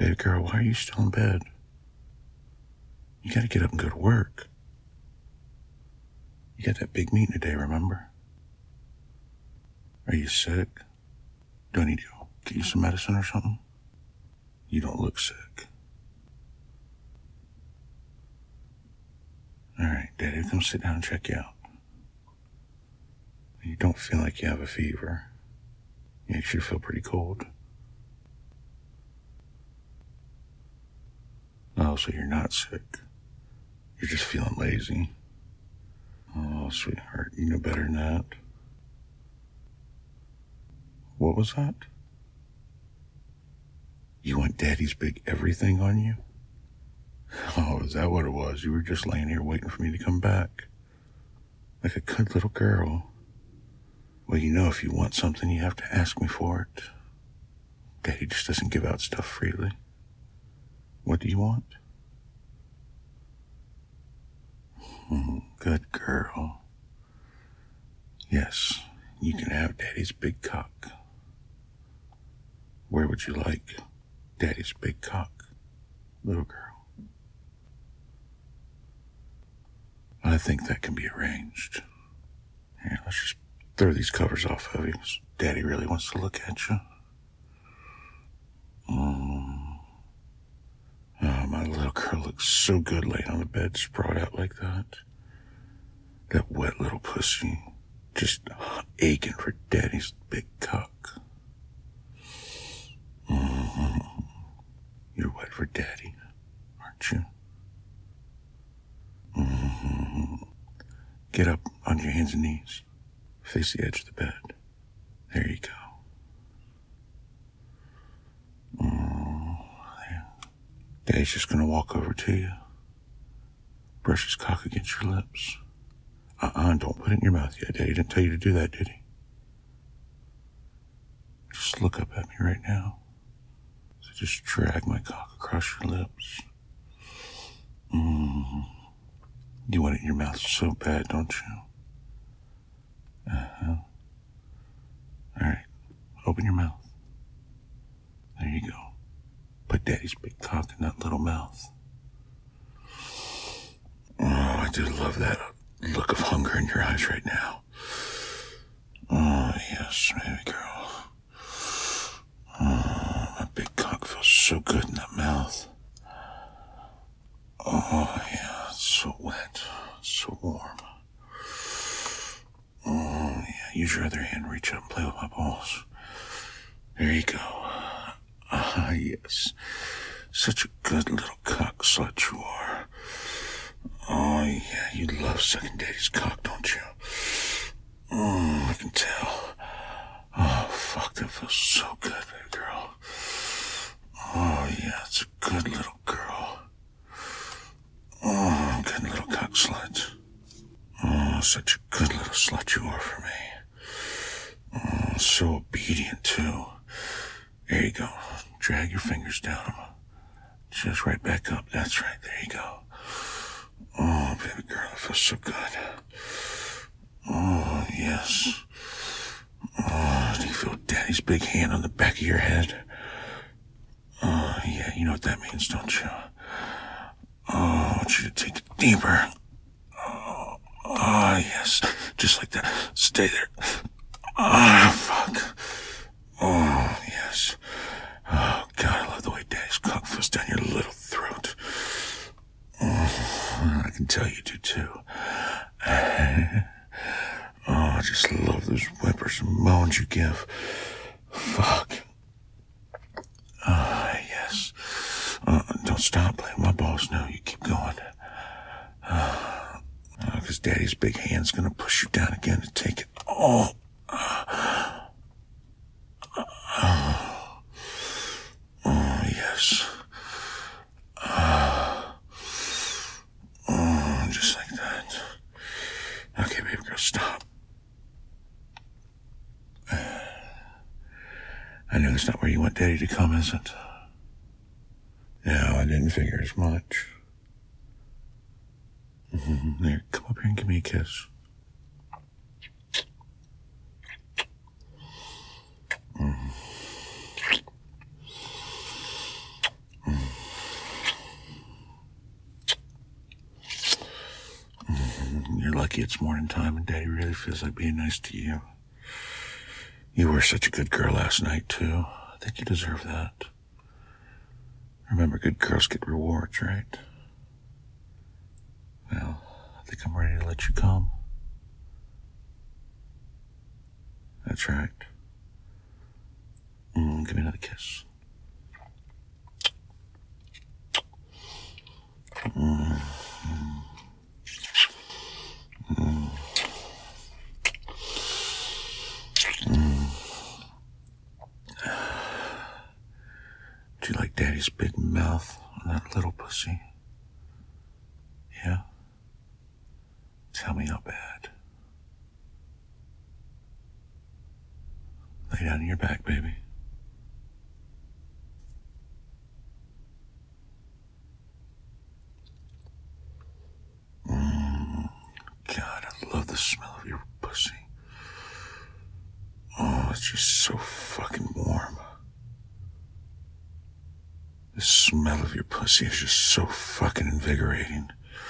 Baby girl, why are you still in bed? You gotta get up and go to work. You got that big meeting today, remember? Are you sick? Do I need to go get you some medicine or something? You don't look sick. All right, Daddy, come sit down and check you out. You don't feel like you have a fever. You actually feel pretty cold. Oh, so you're not sick. You're just feeling lazy. Oh, sweetheart, you know better than that. What was that? You want Daddy's big everything on you? Oh, is that what it was? You were just laying here waiting for me to come back. Like a good little girl. Well, you know, if you want something, you have to ask me for it. Daddy just doesn't give out stuff freely. What do you want? Good girl. Yes, you can have Daddy's big cock. Where would you like Daddy's big cock, little girl? I think that can be arranged. Here, let's just throw these covers off of you. Daddy really wants to look at you. Oh, my little girl looks so good laying on the bed, sprawled out like that. That wet little pussy, just aching for Daddy's big cock. You're wet for Daddy, aren't you? Get up on your hands and knees. Face the edge of the bed. There you go. There. Daddy's just gonna walk over to you. Brush his cock against your lips. Don't put it in your mouth yet. Daddy didn't tell you to do that, did he? Just look up at me right now. So just drag my cock across your lips. You want it in your mouth so bad, don't you? All right. Open your mouth. There you go. Put Daddy's big cock in that little mouth. Oh, I do love that look of hunger in your eyes right now. Oh, yes, baby girl. Oh, my big cock feels so good in that mouth. Oh, yeah, it's so wet. It's so warm. Oh, yeah, use your other hand, reach up and play with my balls. There you go. Yes. Such a good little cock slut you are. Oh, yeah, you love sucking Daddy's cock, don't you? I can tell. Oh, fuck, that feels so good, baby girl. Oh, yeah, it's a good little girl. Oh, good little cock slut. Oh, such a good little slut you are for me. Oh, so obedient, too. There you go. Drag your fingers down them. Just right back up. That's right. There you go. Oh, baby girl, that feels so good. Oh, yes. Oh, do you feel Daddy's big hand on the back of your head? Oh, yeah, you know what that means, don't you? Oh, I want you to take it deeper. Oh, yes. Just like that. Stay there. Fuck. Oh, yes. Oh, God, I love the way Daddy's cock feels down your little throat. Oh, I can tell you do, too. I just love those whimpers and moans you give. Fuck. Yes. Don't stop playing my balls now. You keep going. Because Daddy's big hand's gonna push you down again to take it. Oh, yes. Just like that. Okay, baby girl, stop. I know it's not where you want Daddy to come, is it? No, I didn't figure as much. There, come up here and give me a kiss. lucky it's morning time and Daddy really feels like being nice to you. You were such a good girl last night, too. I think you deserve that. Remember, good girls get rewards, right? Well, I think I'm ready to let you come. That's right. Give me another kiss. Do you like Daddy's big mouth on that little pussy? Yeah? Tell me how bad. Lay down on your back, baby. God, I love the smell of your pussy. Oh, it's just so fucking warm. The smell of your pussy is just so fucking invigorating.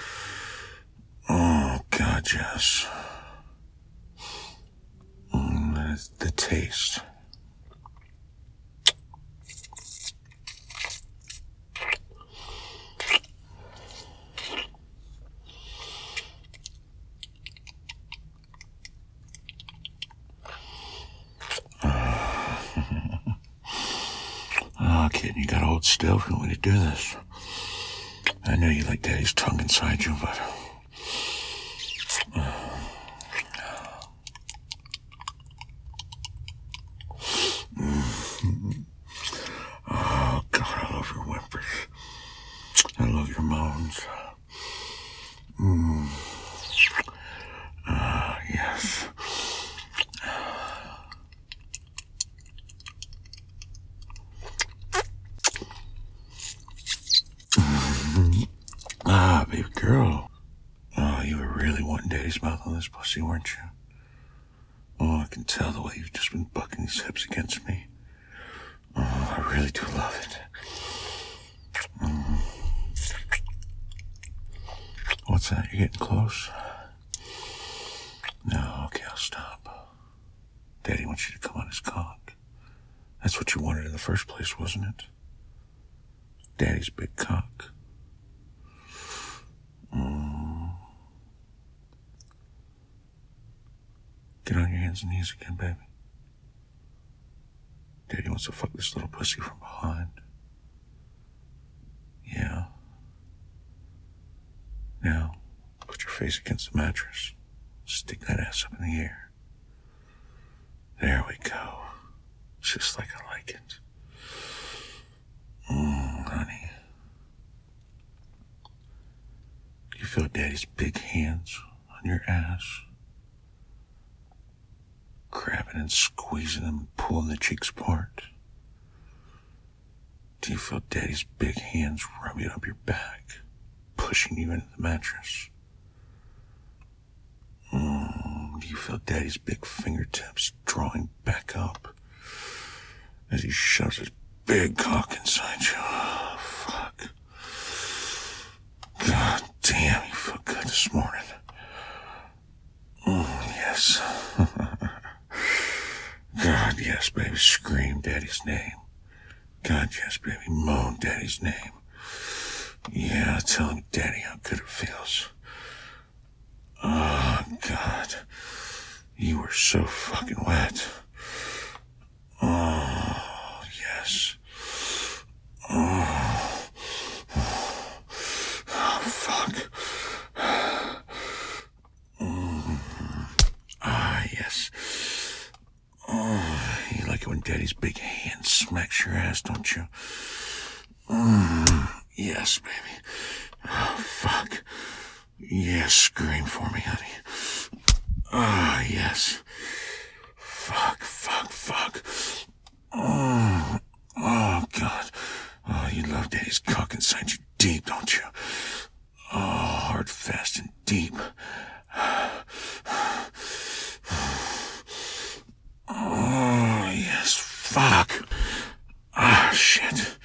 Oh, God, yes. The taste. Oh, kid, you gotta hold still if you want me to do this. I know you like Daddy's tongue inside you, but... Oh, God, I love your whimpers. I love your moans. Yes. Baby girl. Oh, you were really wanting Daddy's mouth on this pussy, weren't you? Oh, I can tell the way you've just been bucking these hips against me. Oh, I really do love it. What's that? You're getting close? No, okay, I'll stop. Daddy wants you to come on his cock. That's what you wanted in the first place, wasn't it? Daddy's big cock. Get on your hands and knees again, baby. Daddy wants to fuck this little pussy from behind. Yeah. Now, put your face against the mattress. Stick that ass up in the air. There we go. Just like I like it. Honey. Do you feel Daddy's big hands on your ass? Grabbing and squeezing them and pulling the cheeks apart. Do you feel Daddy's big hands rubbing up your back, pushing you into the mattress? Do you feel Daddy's big fingertips drawing back up as he shoves his big cock inside you? Oh, fuck. God damn, you feel good this morning. Yes. God, yes, baby, scream Daddy's name. God, yes, baby, moan Daddy's name. Yeah, tell him, Daddy, how good it feels. Oh, God. You were so fucking wet. Oh, yes. Oh, fuck. Yes. Oh, you like it when Daddy's big hand smacks your ass, don't you? Yes, baby. Oh, fuck. Yes, scream for me, honey. Ah, yes. Fuck. Oh, God. Oh, you love Daddy's cock inside you deep, don't you? Oh, hard, fast, and deep. Oh, yes, fuck. Ah, shit.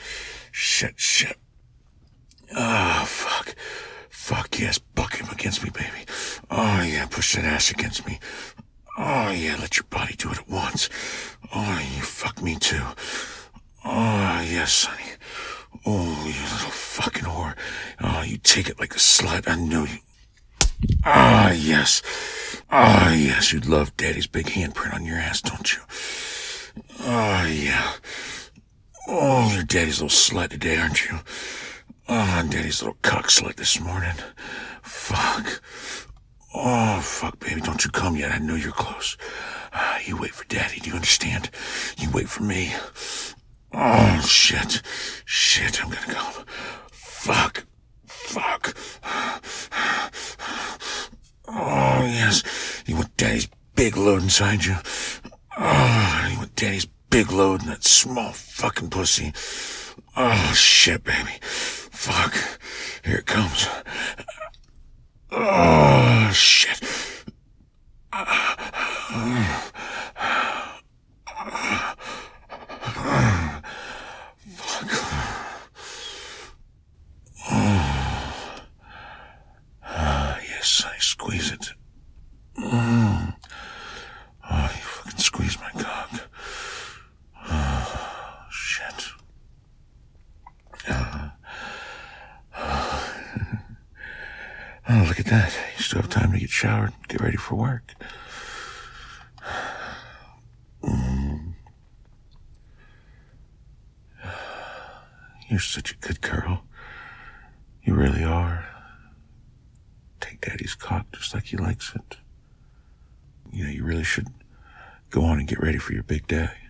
Ah, fuck. Fuck, yes, buck him against me, baby. Oh, yeah, push that ass against me. Oh, yeah, let your body do it at once. Oh, you fuck me too. Oh, yes, sonny. Oh, you little fucking whore. Oh, you take it like a slut. I know you. Ah, yes. Ah, yes, you'd love Daddy's big handprint on your ass, don't you? Oh, yeah. Oh, you're Daddy's little slut today, aren't you? Oh, I'm Daddy's little cock slut this morning. Fuck. Oh, fuck, baby, don't you come yet. I know you're close. You wait for Daddy, do you understand? You wait for me. Oh, shit. Shit, I'm gonna come. Fuck. Fuck. Oh, yes. You want Daddy's big load inside you? Oh, you want Daddy's big load in that small fucking pussy? Oh, shit, baby. Fuck. Here it comes. Oh, shit. Yes, I squeeze it. Oh, you fucking squeeze my cock. Oh, shit. Oh, look at that. You still have time to get showered, get ready for work. You're such a good girl. You really are. Take Daddy's cock just like he likes it. You know, you really should go on and get ready for your big day.